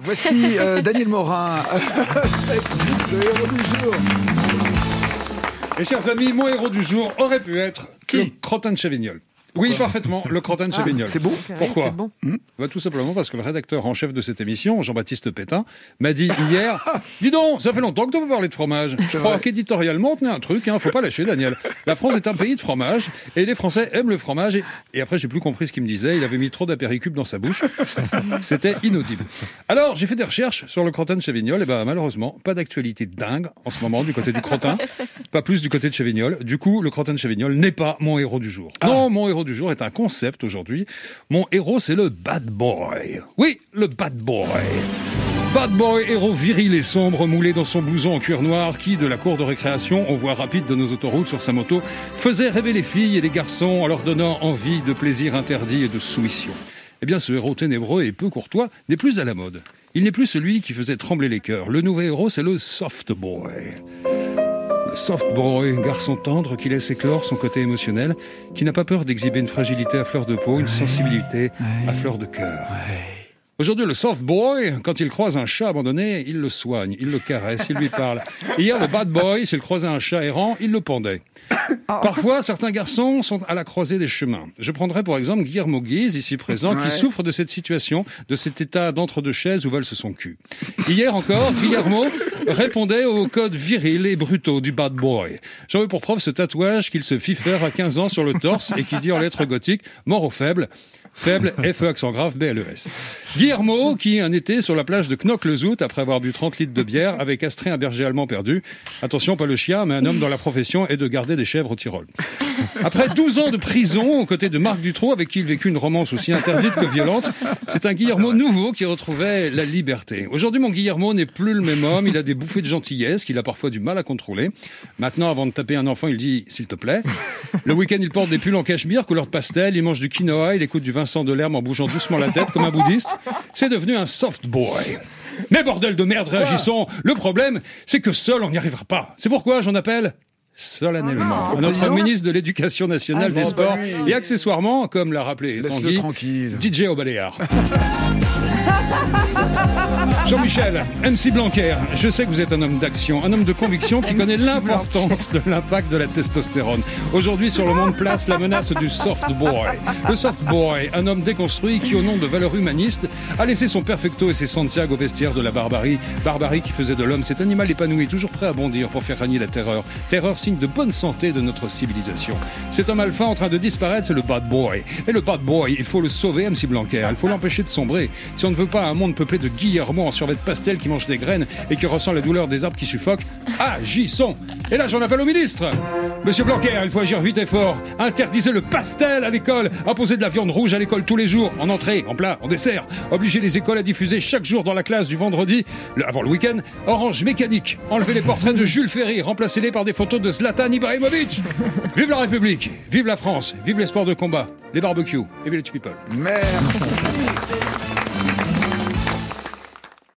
Voici Daniel Morin, le héros du jour. Mes chers amis, mon héros du jour aurait pu être le crottin de Chévignol. Oui, parfaitement, le crottin de Chévignol. C'est beau. Pourquoi? C'est bon. Tout simplement parce que le rédacteur en chef de cette émission, Jean-Baptiste Pétain, m'a dit hier « Dis donc, ça fait longtemps que tu veux parler de fromage. Je crois qu'éditorialement, on tenait un truc, faut pas lâcher, Daniel. La France est un pays de fromage, et les Français aiment le fromage. » Et après, j'ai plus compris ce qu'il me disait. Il avait mis trop d'apéricubes dans sa bouche. C'était inaudible. Alors, j'ai fait des recherches sur le crottin de Chévignol. Et malheureusement, pas d'actualité dingue en ce moment du côté du crottin. Pas plus du côté de Chévignol. Du coup, le crottin de Chévignol n'est pas mon héros du jour. Non, mon héros du jour est un concept aujourd'hui. Mon héros, c'est le bad boy. Oui, le bad boy. Bad boy, héros viril et sombre, moulé dans son blouson en cuir noir, qui, de la cour de récréation, en voie rapide de nos autoroutes sur sa moto, faisait rêver les filles et les garçons en leur donnant envie de plaisir interdit et de soumission. Eh bien, ce héros ténébreux et peu courtois n'est plus à la mode. Il n'est plus celui qui faisait trembler les cœurs. Le nouveau héros, c'est le soft boy. Soft boy, garçon tendre qui laisse éclore son côté émotionnel, qui n'a pas peur d'exhiber une fragilité à fleur de peau, une sensibilité à fleur de cœur. Aujourd'hui, le soft boy, quand il croise un chat abandonné, il le soigne, il le caresse, il lui parle. Hier, le bad boy, s'il croisait un chat errant, il le pendait. Parfois, certains garçons sont à la croisée des chemins. Je prendrai pour exemple Guillermo Guise, ici présent, qui souffre de cette situation, de cet état d'entre-deux chaises où valse son cul. Hier encore, Guillermo répondait aux codes virils et brutaux du bad boy. J'en veux pour preuve ce tatouage qu'il se fit faire à 15 ans sur le torse et qui dit en lettres gothiques « Mort aux faibles ». Faible, FE accent grave, BLES. Guillermo, qui un été sur la plage de Knock-le-Zout, après avoir bu 30 litres de bière, avait castré un berger allemand perdu. Attention, pas le chien, mais un homme dont la profession est de garder des chèvres au Tyrol. Après 12 ans de prison, aux côtés de Marc Dutroux, avec qui il vécut une romance aussi interdite que violente, c'est un Guillermo nouveau qui retrouvait la liberté. Aujourd'hui, mon Guillermo n'est plus le même homme, il a des bouffées de gentillesse qu'il a parfois du mal à contrôler. Maintenant, avant de taper un enfant, il dit « s'il te plaît ». Le week-end, il porte des pulls en cachemire, couleur de pastel, il mange du quinoa, il écoute du Vincent Delerme en bougeant doucement la tête comme un bouddhiste. C'est devenu un soft boy. Mais bordel de merde, réagissons. Le problème, c'est que seul, on n'y arrivera pas. C'est pourquoi j'en appelle solennellement à notre ministre de l'Éducation nationale, des Sports et accessoirement, comme l'a rappelé Tanguy, DJ au Baléares. Jean-Michel, MC Blanquer, je sais que vous êtes un homme d'action, un homme de conviction qui connaît l'importance de l'impact de la testostérone. Aujourd'hui, sur le monde place la menace du soft boy. Le soft boy, un homme déconstruit qui, au nom de valeurs humanistes, a laissé son perfecto et ses Santiago au vestiaire de la barbarie. Barbarie qui faisait de l'homme cet animal épanoui, toujours prêt à bondir pour faire régner la terreur. Terreur, signe de bonne santé de notre civilisation. Cet homme alpha en train de disparaître, c'est le bad boy. Et le bad boy, il faut le sauver, MC Blanquer. Il faut l'empêcher de sombrer. Si on ne veut pas un monde peuplé de Guillermo en survêt de pastel qui mange des graines et qui ressent la douleur des arbres qui suffoquent, agissons. Et là, j'en appelle au ministre. Monsieur Blanquer, il faut agir vite et fort. Interdisez le pastel à l'école. Imposez de la viande rouge à l'école tous les jours, en entrée, en plat, en dessert. Obligez les écoles à diffuser chaque jour dans la classe du vendredi, avant le week-end, Orange Mécanique. Enlevez les portraits de Jules Ferry, remplacez-les par des photos de Zlatan Ibrahimovic. Vive la République, vive la France, vive les sports de combat, les barbecues et Village People. Merci.